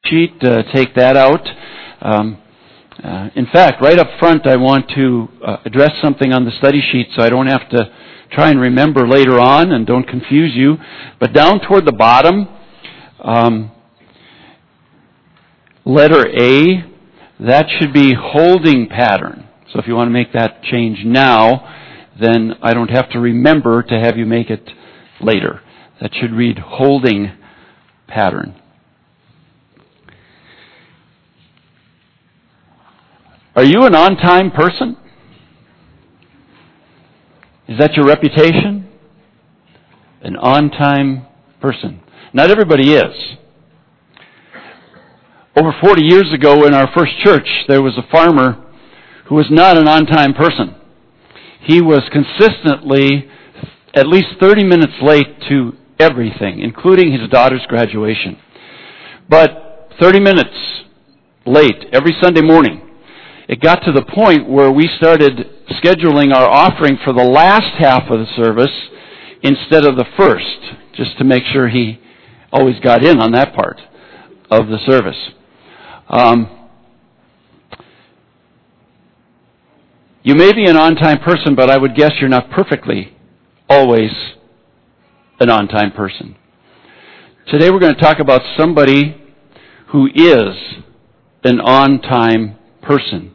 sheet, take that out. In fact, right up front, I want to address something on the study sheet so I don't have to try and remember later on and don't confuse you. But down toward the bottom, letter A, that should be holding pattern. So if you want to make that change now, then I don't have to remember to have you make it later. That should read holding pattern. Are you an on-time person? Is that your reputation? An on-time person. Not everybody is. Over 40 years ago in our first church, there was a farmer who was not an on-time person. He was consistently at least 30 minutes late to everything, including his daughter's graduation. But 30 minutes late every Sunday morning. It got to the point where we started scheduling our offering for the last half of the service instead of the first, just to make sure he always got in on that part of the service. You may be an on-time person, but I would guess you're not perfectly always an on-time person. Today we're going to talk about somebody who is an on-time person.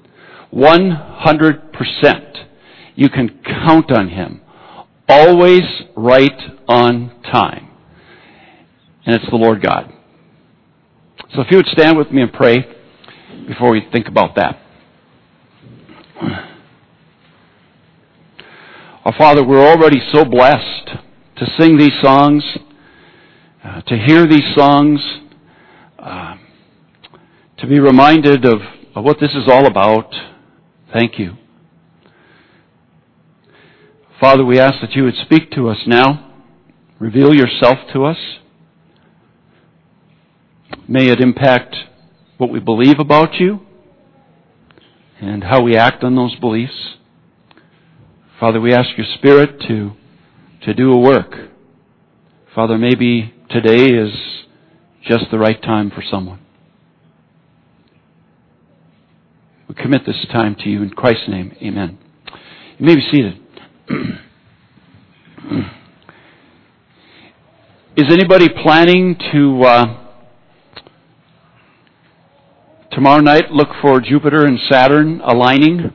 100%. You can count on him. Always right on time. And it's the Lord God. So if you would stand with me and pray before we think about that. Our Father, we're already so blessed to sing these songs, to hear these songs, to be reminded of what this is all about. Thank you. Father, we ask that you would speak to us now. Reveal yourself to us. May it impact what we believe about you and how we act on those beliefs. Father, we ask your Spirit to do a work. Father, maybe today is just the right time for someone. We commit this time to you in Christ's name. Amen. You may be seated. Is anybody planning to tomorrow night look for Jupiter and Saturn aligning?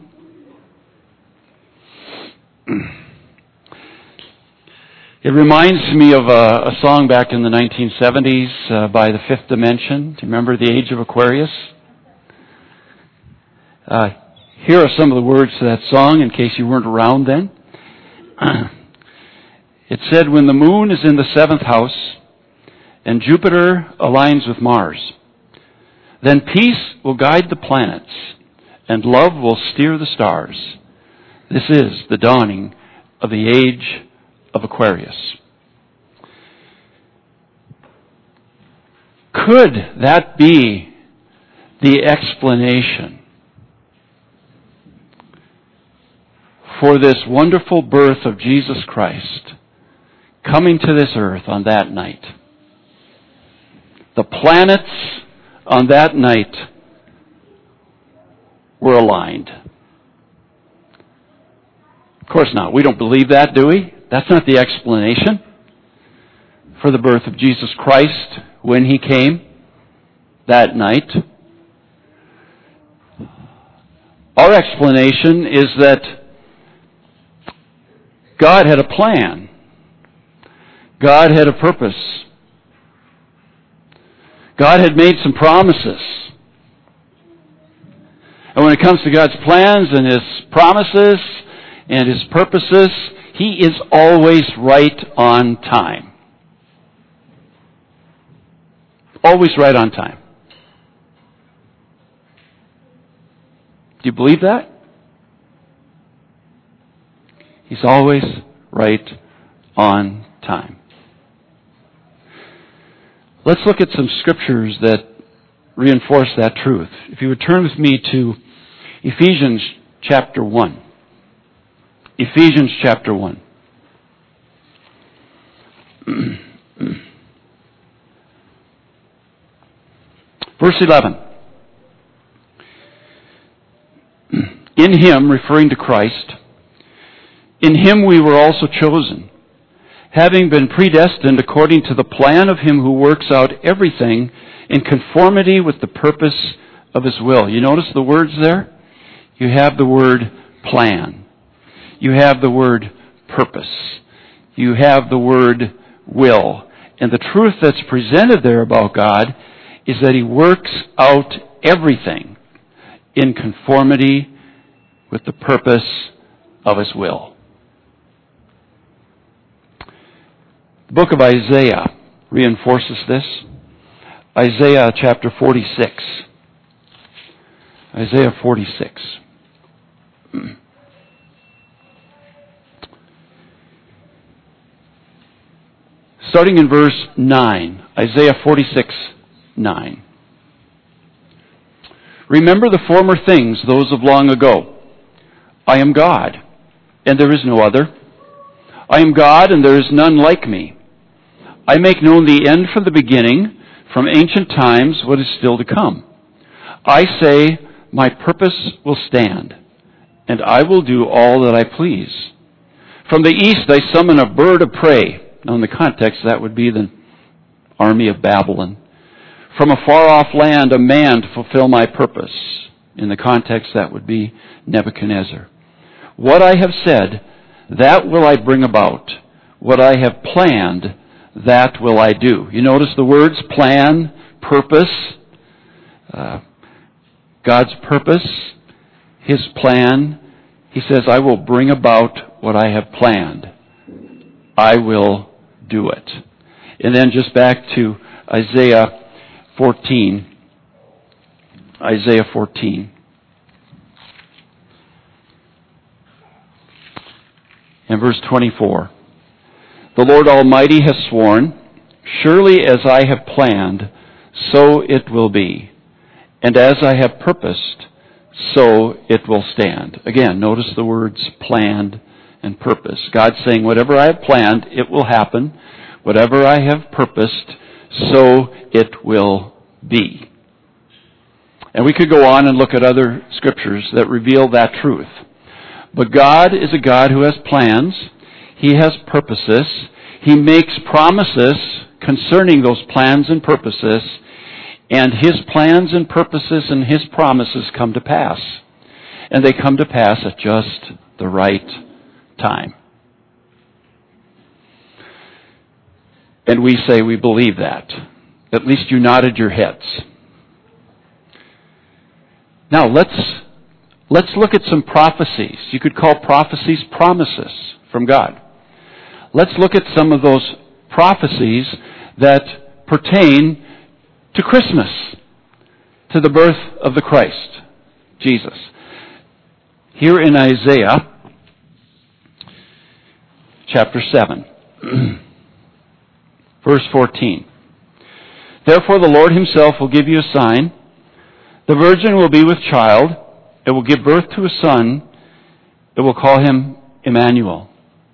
It reminds me of a song back in the 1970s by the Fifth Dimension. Do you remember The Age of Aquarius? Here are some of the words to that song in case you weren't around then. It said, when the moon is in the seventh house and Jupiter aligns with Mars, then peace will guide the planets and love will steer the stars. This is the dawning of the age of Aquarius. Could that be the explanation for this wonderful birth of Jesus Christ coming to this earth on that night? The planets on that night were aligned. Of course not. We don't believe that, do we? That's not the explanation for the birth of Jesus Christ when he came that night. Our explanation is that God had a plan. God had a purpose. God had made some promises. And when it comes to God's plans and his promises and his purposes, he is always right on time. Always right on time. Do you believe that? He's always right on time. Let's look at some scriptures that reinforce that truth. If you would turn with me to Ephesians chapter 1. Ephesians chapter 1. Verse 11. In Him, referring to Christ, in Him we were also chosen, having been predestined according to the plan of Him who works out everything in conformity with the purpose of His will. You notice the words there? You have the word plan. You have the word purpose. You have the word will. And the truth that's presented there about God is that He works out everything in conformity with the purpose of His will. The book of Isaiah reinforces this. Isaiah chapter 46. Isaiah 46. Starting in verse 9. Isaiah 46, 9. Remember the former things, those of long ago. I am God, and there is no other. I am God, and there is none like me. I make known the end from the beginning, from ancient times what is still to come. I say, my purpose will stand, and I will do all that I please. From the east I summon a bird of prey. Now in the context that would be the army of Babylon. From a far-off land a man to fulfill my purpose. In the context that would be Nebuchadnezzar. What I have said, that will I bring about. What I have planned, that will I do. You notice the words plan, purpose, God's purpose, His plan. He says, I will bring about what I have planned. I will do it. And then just back to Isaiah 14. Isaiah 14. And verse 24. The Lord Almighty has sworn, surely as I have planned, so it will be. And as I have purposed, so it will stand. Again, notice the words planned and purpose. God's saying, whatever I have planned, it will happen. Whatever I have purposed, so it will be. And we could go on and look at other scriptures that reveal that truth. But God is a God who has plans. He has purposes. He makes promises concerning those plans and purposes. And His plans and purposes and His promises come to pass. And they come to pass at just the right time. And we say we believe that. At least you nodded your heads. Now let's look at some prophecies. You could call prophecies promises from God. Let's look at some of those prophecies that pertain to Christmas, to the birth of the Christ, Jesus. Here in Isaiah chapter 7, verse 14. Therefore the Lord Himself will give you a sign. The virgin will be with child. It will give birth to a son. It will call Him Emmanuel.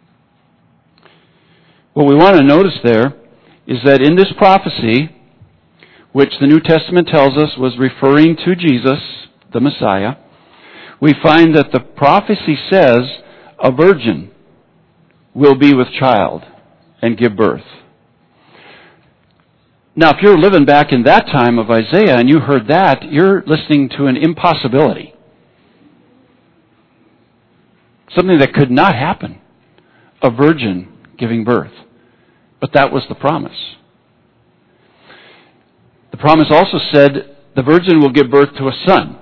What we want to notice there is that in this prophecy, which the New Testament tells us was referring to Jesus, the Messiah, we find that the prophecy says a virgin will be with child and give birth. Now, if you're living back in that time of Isaiah and you heard that, you're listening to an impossibility. Something that could not happen. A virgin giving birth. But that was the promise. The promise also said the virgin will give birth to a son.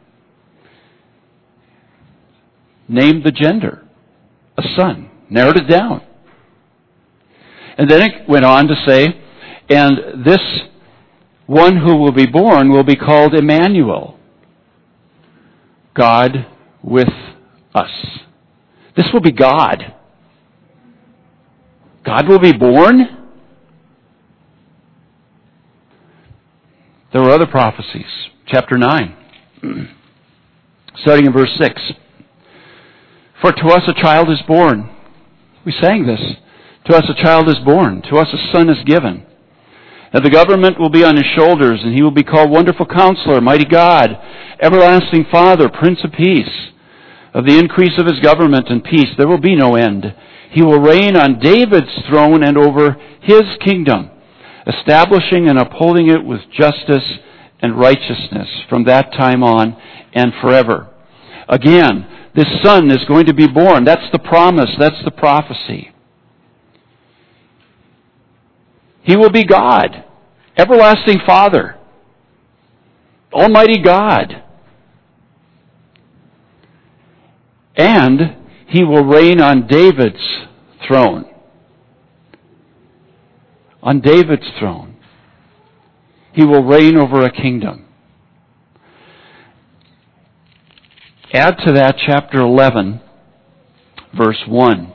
Named the gender. A son. Narrowed it down. And then it went on to say, and this one who will be born will be called Emmanuel. God with us. This will be God. God will be born? There were other prophecies. Chapter 9. Starting in verse 6. For to us a child is born. We sang this. To us a child is born. To us a son is given. And the government will be on his shoulders, and he will be called Wonderful Counselor, Mighty God, Everlasting Father, Prince of Peace. Of the increase of his government and peace there will be no end. He will reign on David's throne and over his kingdom, establishing and upholding it with justice and righteousness from that time on and forever. Again, this Son is going to be born. That's the promise. That's the prophecy. He will be God, Everlasting Father, Almighty God. And he will reign on David's throne. On David's throne. He will reign over a kingdom. Add to that chapter 11, verse 1.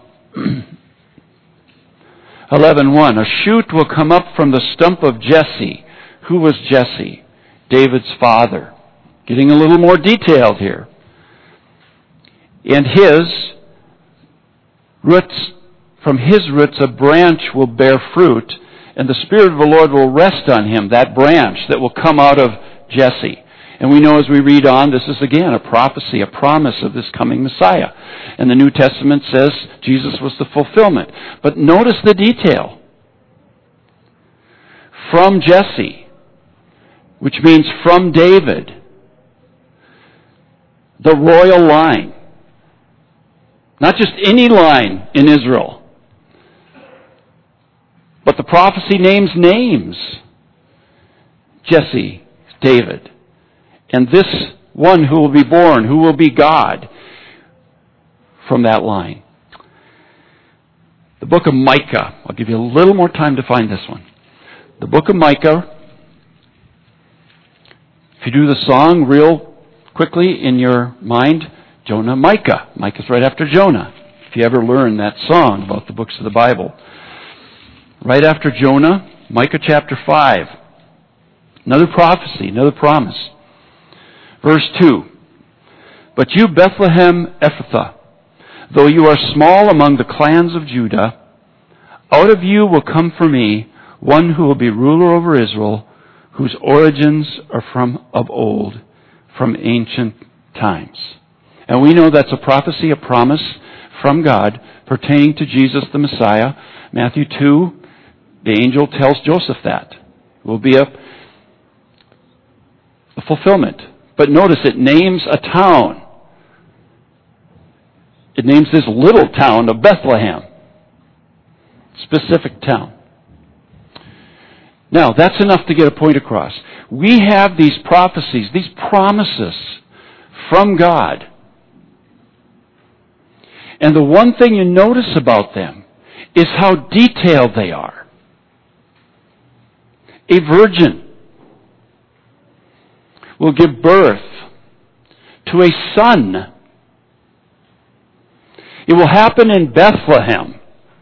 11:1. A shoot will come up from the stump of Jesse. Who was Jesse? David's father. Getting a little more detailed here. And his roots, from his roots a branch will bear fruit, and the Spirit of the Lord will rest on him, that branch that will come out of Jesse. And we know as we read on, this is again a prophecy, a promise of this coming Messiah. And the New Testament says Jesus was the fulfillment. But notice the detail. From Jesse, which means from David, the royal line. Not just any line in Israel. But the prophecy names names. Jesse, David. And this one who will be born, who will be God, from that line. The book of Micah. I'll give you a little more time to find this one. The book of Micah. If you do the song real quickly in your mind, Jonah, Micah. Micah's right after Jonah. If you ever learn that song about the books of the Bible. Right after Jonah, Micah chapter 5. Another prophecy, another promise. Verse 2. But you, Bethlehem Ephrathah, though you are small among the clans of Judah, out of you will come for me one who will be ruler over Israel, whose origins are from of old, from ancient times. And we know that's a prophecy, a promise from God pertaining to Jesus the Messiah. Matthew 2, the angel tells Joseph that. It will be a fulfillment. But notice it names a town. It names this little town of Bethlehem. Specific town. Now, that's enough to get a point across. We have these prophecies, these promises from God. And the one thing you notice about them is how detailed they are. A virgin will give birth to a son. It will happen in Bethlehem.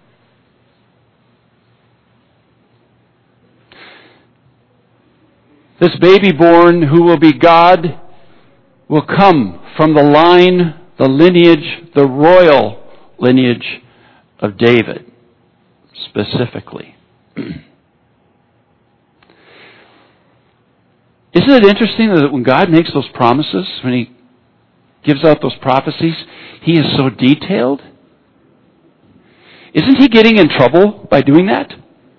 This baby born who will be God will come from the line, the lineage, the royal lineage of David, specifically. Isn't it interesting that when God makes those promises, when He gives out those prophecies, He is so detailed? Isn't He getting in trouble by doing that?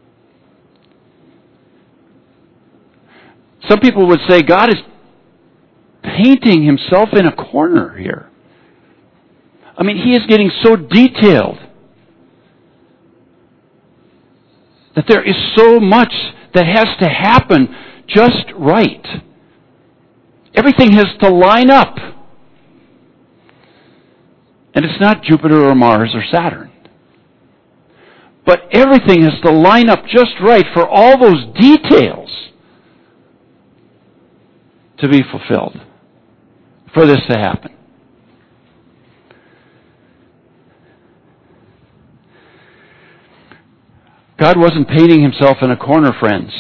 Some people would say God is painting Himself in a corner here. I mean, He is getting so detailed that there is so much that has to happen just right. Everything has to line up. And it's not Jupiter or Mars or Saturn. But everything has to line up just right for all those details to be fulfilled, for this to happen. God wasn't painting Himself in a corner, friends.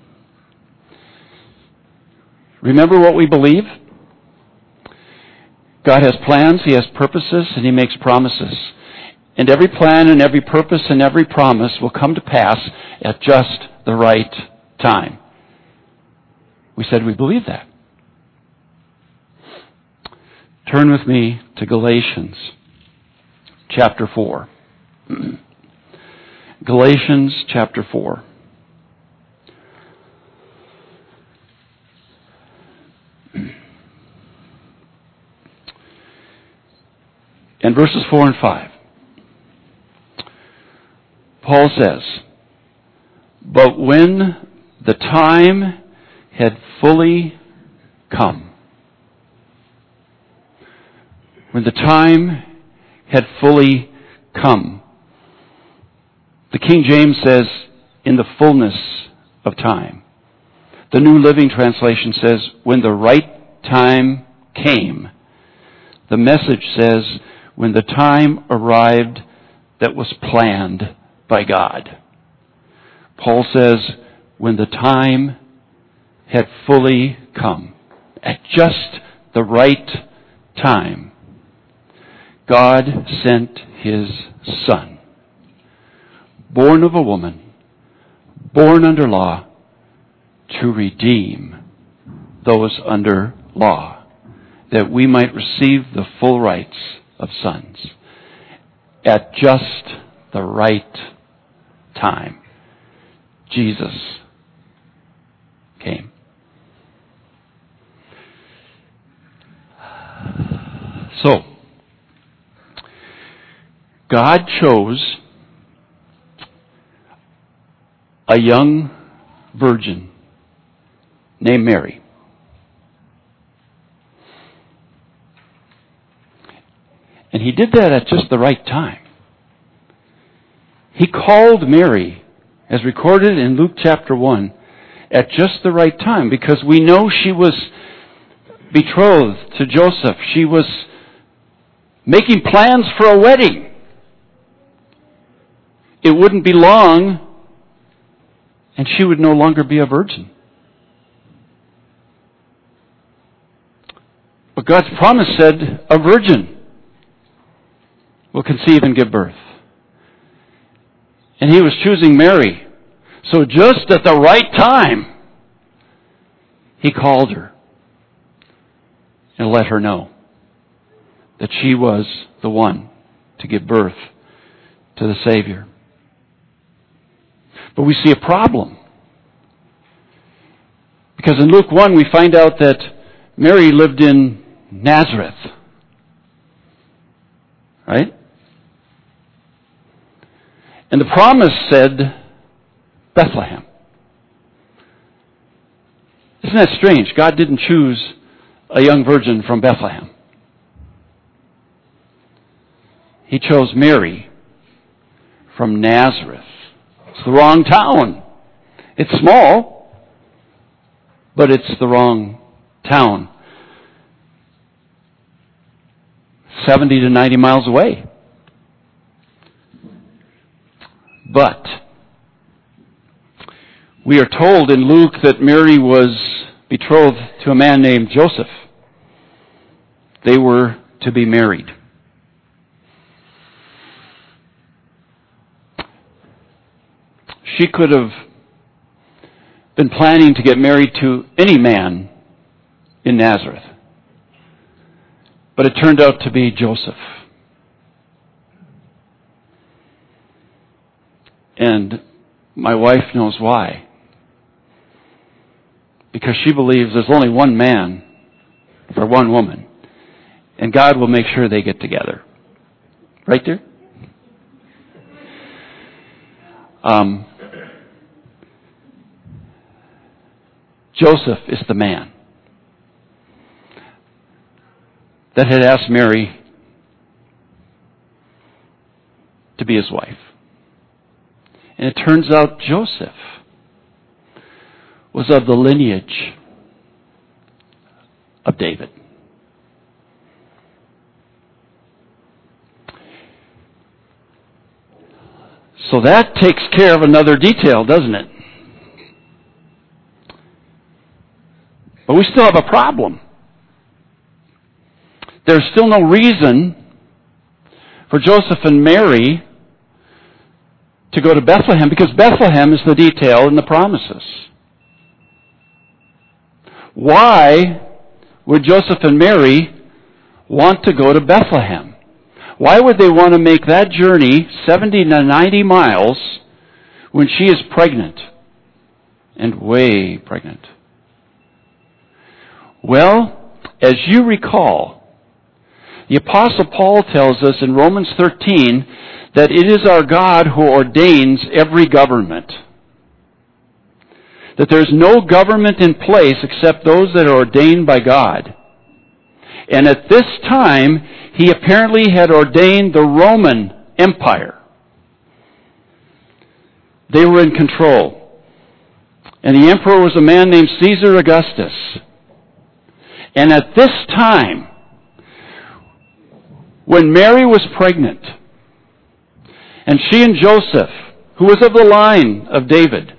Remember what we believe? God has plans, He has purposes, and He makes promises. And every plan and every purpose and every promise will come to pass at just the right time. We said we believe that. Turn with me to Galatians chapter 4. Galatians chapter 4. And verses 4 and 5. Paul says, "But when the time had fully come," when the time had fully come. The King James says, in the fullness of time. The New Living Translation says, when the right time came. The Message says, when the time arrived that was planned by God. Paul says, when the time had fully come, at just the right time, God sent His Son, born of a woman, born under law, to redeem those under law, that we might receive the full rights of sons at just the right time. Jesus came. So, God chose a young virgin named Mary. And He did that at just the right time. He called Mary, as recorded in Luke chapter 1, at just the right time, because we know she was betrothed to Joseph. She was making plans for a wedding. It wouldn't be long, and she would no longer be a virgin. But God's promise said, a virgin will conceive and give birth. And He was choosing Mary. So just at the right time, He called her and let her know that she was the one to give birth to the Savior. But we see a problem. Because in Luke 1 we find out that Mary lived in Nazareth. Right? And the promise said Bethlehem. Isn't that strange? God didn't choose a young virgin from Bethlehem. He chose Mary from Nazareth. It's the wrong town. It's small, but it's the wrong town. 70 to 90 miles away. But we are told in Luke that Mary was betrothed to a man named Joseph. They were to be married. She could have been planning to get married to any man in Nazareth. But it turned out to be Joseph. And my wife knows why. Because she believes there's only one man for one woman. And God will make sure they get together. Right there? Joseph is the man that had asked Mary to be his wife. And it turns out Joseph was of the lineage of David. So that takes care of another detail, doesn't it? But we still have a problem. There's still no reason for Joseph and Mary to go to Bethlehem, because Bethlehem is the detail in the promises. Why would Joseph and Mary want to go to Bethlehem? Why would they want to make that journey 70 to 90 miles when she is pregnant? And way pregnant. Well, as you recall, the Apostle Paul tells us in Romans 13 that it is our God who ordains every government. That there's no government in place except those that are ordained by God. And at this time, he apparently had ordained the Roman Empire. They were in control. And the emperor was a man named Caesar Augustus. And at this time, when Mary was pregnant, and she and Joseph, who was of the line of David,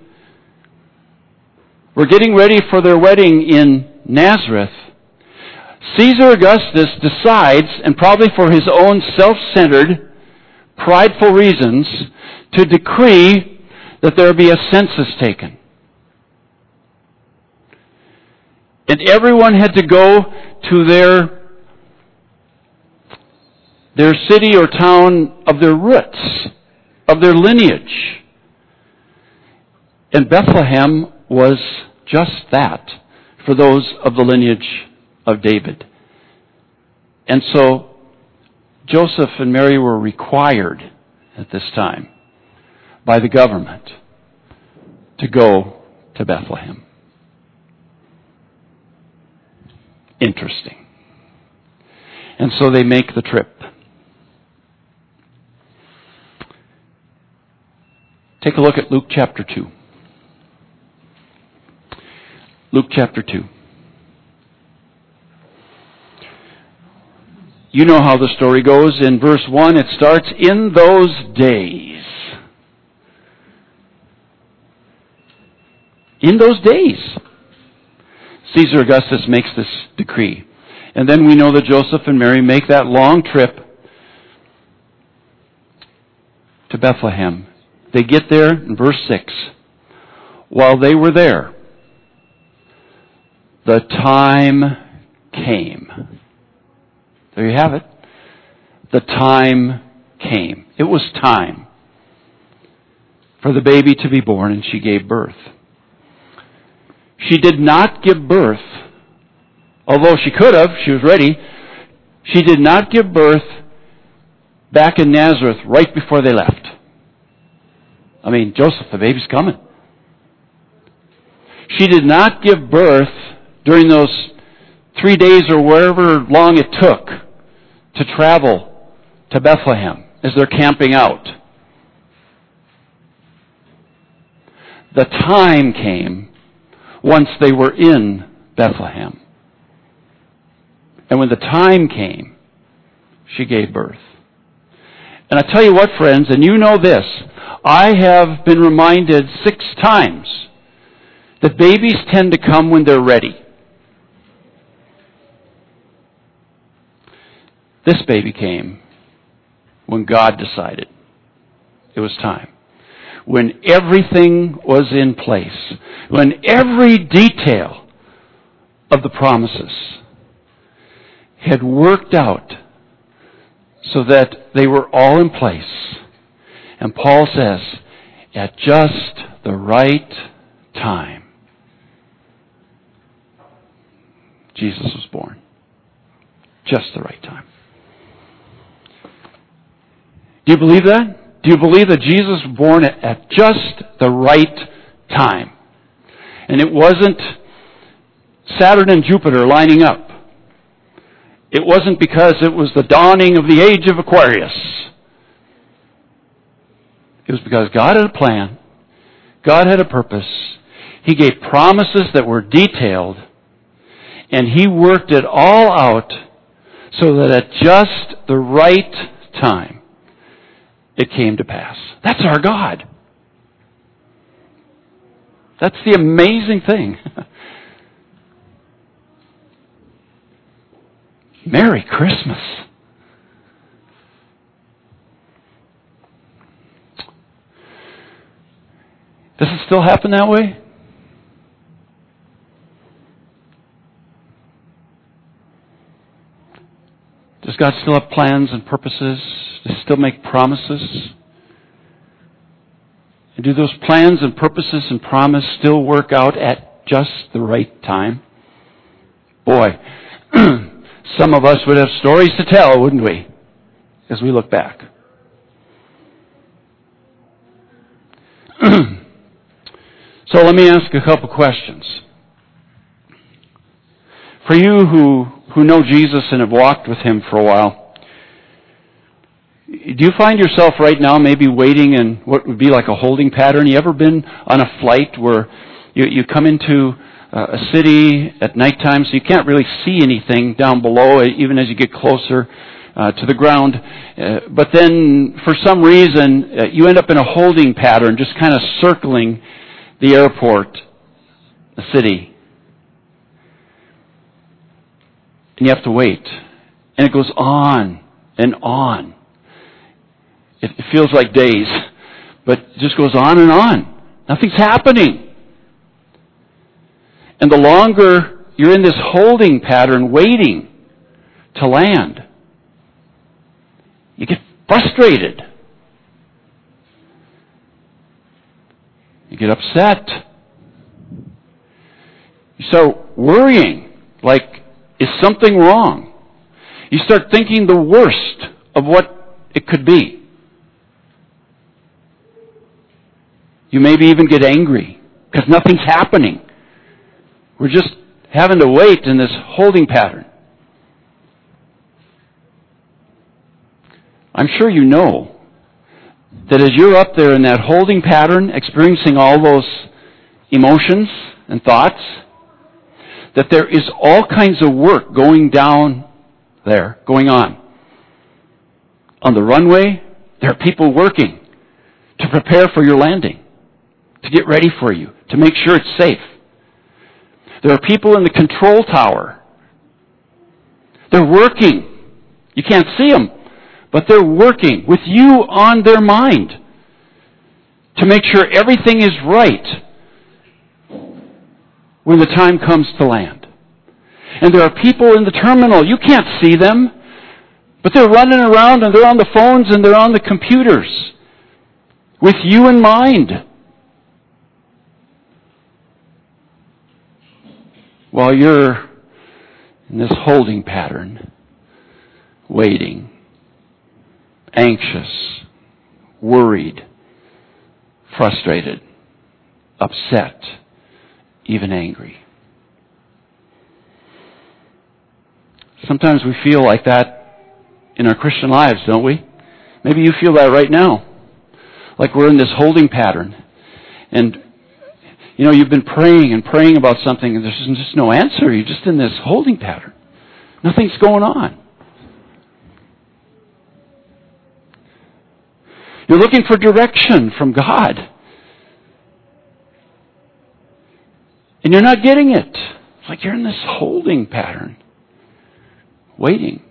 were getting ready for their wedding in Nazareth, Caesar Augustus decides, and probably for his own self-centered, prideful reasons, to decree that there be a census taken. And everyone had to go to their city or town of their roots, of their lineage. And Bethlehem was just that for those of the lineage of David. And so Joseph and Mary were required at this time by the government to go to Bethlehem. Interesting. And so they make the trip. Take a look at Luke chapter 2. Luke chapter 2. You know how the story goes. In verse 1, it starts, "In those days." In those days, Caesar Augustus makes this decree. And then we know that Joseph and Mary make that long trip to Bethlehem. They get there in verse 6. While they were there, the time came. There you have it. The time came. It was time for the baby to be born, and she gave birth. She did not give birth, although she could have, she was ready. She did not give birth back in Nazareth right before they left. I mean, Joseph, the baby's coming. She did not give birth during those 3 days or wherever long it took to travel to Bethlehem as they're camping out. The time came once they were in Bethlehem. And when the time came, she gave birth. And I tell you what, friends, and you know this, I have been reminded 6 times that babies tend to come when they're ready. This baby came when God decided it was time. When everything was in place. When every detail of the promises had worked out so that they were all in place. And Paul says, at just the right time, Jesus was born. Just the right time. Do you believe that? Do you believe that Jesus was born at just the right time? And it wasn't Saturn and Jupiter lining up. It wasn't because it was the dawning of the age of Aquarius. It was because God had a plan. God had a purpose. He gave promises that were detailed. And He worked it all out so that at just the right time, it came to pass. That's our God. That's the amazing thing. Merry Christmas. Does it still happen that way? Does God still have plans and purposes? Does He still make promises? And do those plans and purposes and promise still work out at just the right time? Boy, some of us would have stories to tell, wouldn't we, as we look back? So let me ask a couple questions. For you who know Jesus and have walked with Him for a while, do you find yourself right now maybe waiting in what would be like a holding pattern? You ever been on a flight where you come into a city at nighttime so you can't really see anything down below even as you get closer to the ground, but then for some reason you end up in a holding pattern just kind of circling the airport, the city. And you have to wait. And it goes on and on. It feels like days, but it just goes on and on. Nothing's happening. And the longer you're in this holding pattern, waiting to land, you get frustrated. You get upset. You start worrying, like, is something wrong? You start thinking the worst of what it could be. You maybe even get angry because nothing's happening. We're just having to wait in this holding pattern. I'm sure you know that as you're up there in that holding pattern, experiencing all those emotions and thoughts, that there is all kinds of work going on. On the runway, there are people working to prepare for your landing, to get ready for you, to make sure it's safe. There are people in the control tower. They're working. You can't see them, but they're working with you on their mind to make sure everything is right when the time comes to land. And there are people in the terminal. You can't see them, but they're running around and they're on the phones and they're on the computers with you in mind. While you're in this holding pattern, waiting, anxious, worried, frustrated, upset, even angry. Sometimes we feel like that in our Christian lives, don't we? Maybe you feel that right now. Like we're in this holding pattern. And, you know, you've been praying and praying about something and there's just no answer. You're just in this holding pattern. Nothing's going on. You're looking for direction from God. And you're not getting it. It's like you're in this holding pattern. Waiting.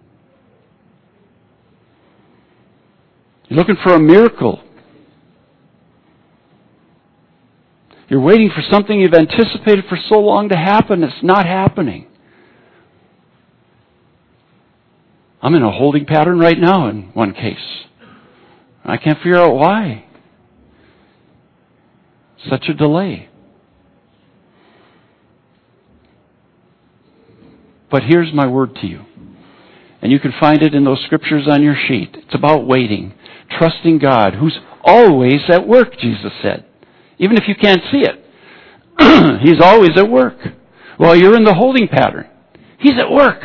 You're looking for a miracle. You're waiting for something you've anticipated for so long to happen. It's not happening. I'm in a holding pattern right now in one case. I can't figure out why. Such a delay. But here's my word to you. And you can find it in those scriptures on your sheet. It's about waiting, trusting God, who's always at work, Jesus said. Even if you can't see it. He's always at work. While you're in the holding pattern, He's at work.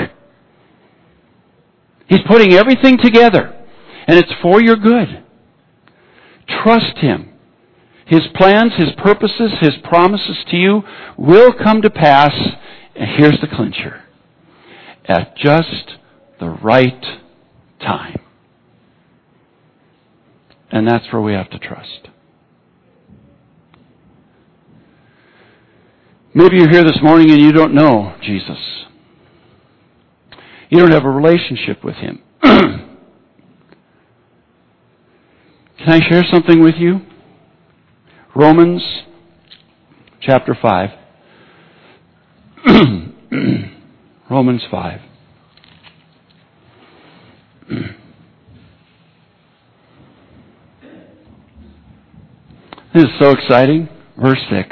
He's putting everything together. And it's for your good. Trust Him. His plans, His purposes, His promises to you will come to pass. And here's the clincher. At just the right time. And that's where we have to trust. Maybe you're here this morning and you don't know Jesus. You don't have a relationship with Him. Can I share something with you? Romans chapter 5. Romans 5. This is so exciting. Verse 6.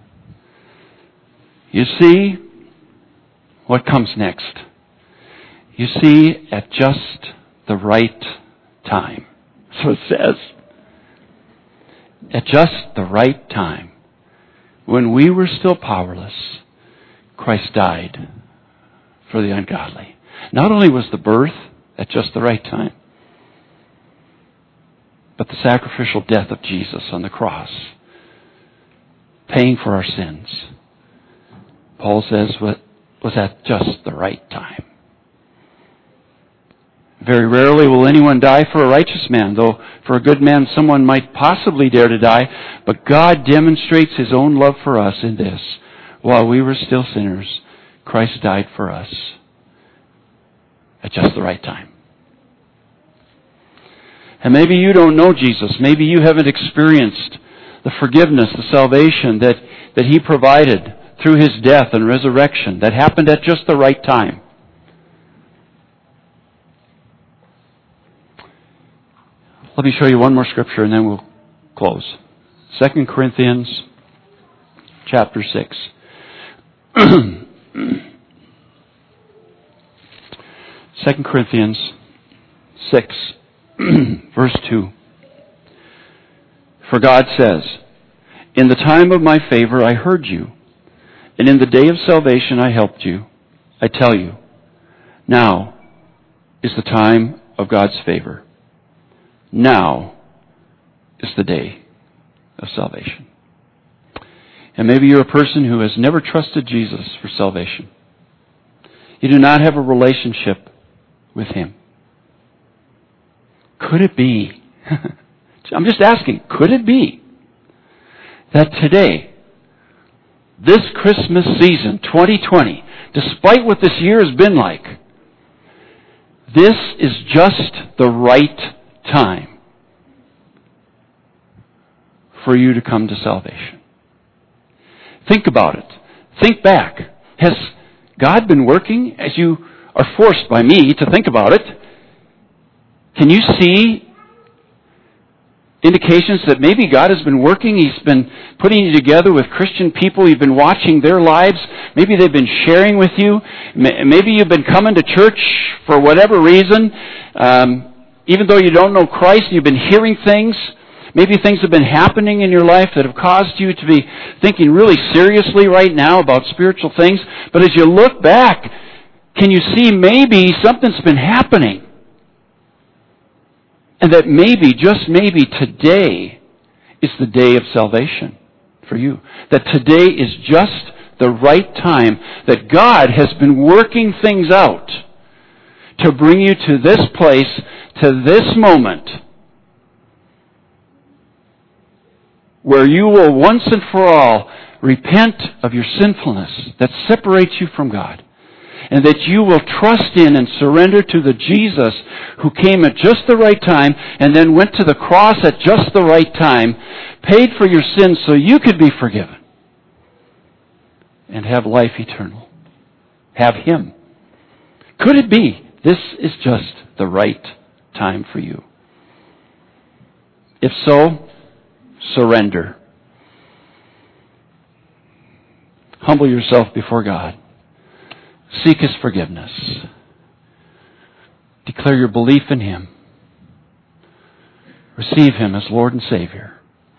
You see what comes next. You see, at just the right time. So it says, at just the right time, when we were still powerless, Christ died for the ungodly. Not only was the birth at just the right time, but the sacrificial death of Jesus on the cross, paying for our sins, Paul says, was at just the right time. Very rarely will anyone die for a righteous man, though for a good man someone might possibly dare to die. But God demonstrates His own love for us in this. While we were still sinners, Christ died for us at just the right time. And maybe you don't know Jesus. Maybe you haven't experienced the forgiveness, the salvation that He provided through His death and resurrection that happened at just the right time. Let me show you one more scripture and then we'll close. 2 Corinthians chapter 6. 2 Corinthians 6, verse 2. For God says, in the time of my favor I heard you, and in the day of salvation I helped you. I tell you, now is the time of God's favor. Now is the day of salvation. And maybe you're a person who has never trusted Jesus for salvation. You do not have a relationship with Him. Could it be, I'm just asking, could it be that today, this Christmas season, 2020, despite what this year has been like, this is just the right time for you to come to salvation? Think about it. Think back. Has God been working as you are forced by me to think about it? Can you see indications that maybe God has been working? He's been putting you together with Christian people. You've been watching their lives. Maybe they've been sharing with you. Maybe you've been coming to church for whatever reason. Even though you don't know Christ, you've been hearing things. Maybe things have been happening in your life that have caused you to be thinking really seriously right now about spiritual things. But as you look back, can you see maybe something's been happening? And that maybe, just maybe, today is the day of salvation for you. That today is just the right time. That God has been working things out to bring you to this place, to this moment, where you will once and for all repent of your sinfulness that separates you from God. And that you will trust in and surrender to the Jesus who came at just the right time and then went to the cross at just the right time, paid for your sins so you could be forgiven and have life eternal. Have Him. Could it be this is just the right time for you? If so, surrender. Humble yourself before God. Seek His forgiveness. Declare your belief in Him. Receive Him as Lord and Savior.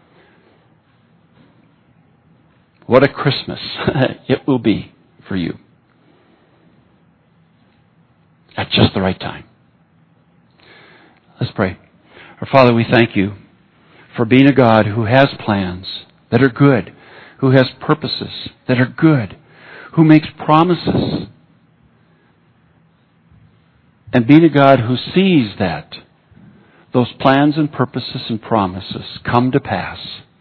What a Christmas it will be for you. At just the right time. Let's pray. Our Father, we thank You for being a God who has plans that are good, who has purposes that are good, who makes promises, and being a God who sees that those plans and purposes and promises come to pass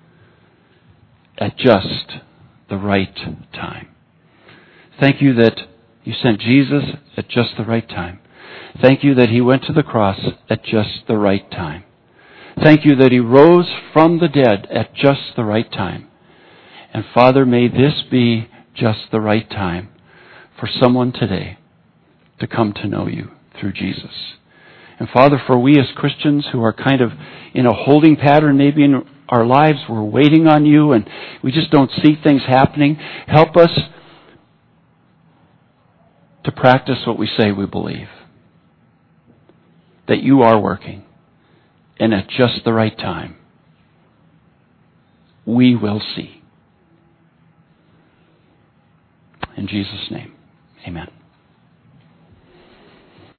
at just the right time. Thank You that You sent Jesus at just the right time. Thank You that He went to the cross at just the right time. Thank You that He rose from the dead at just the right time. And Father, may this be just the right time for someone today to come to know You through Jesus. And Father, for we as Christians who are kind of in a holding pattern maybe in our lives, we're waiting on you, and we just don't see things happening. Help us to practice what we say we believe. That you are working, and at just the right time, we will see. In Jesus' name, amen.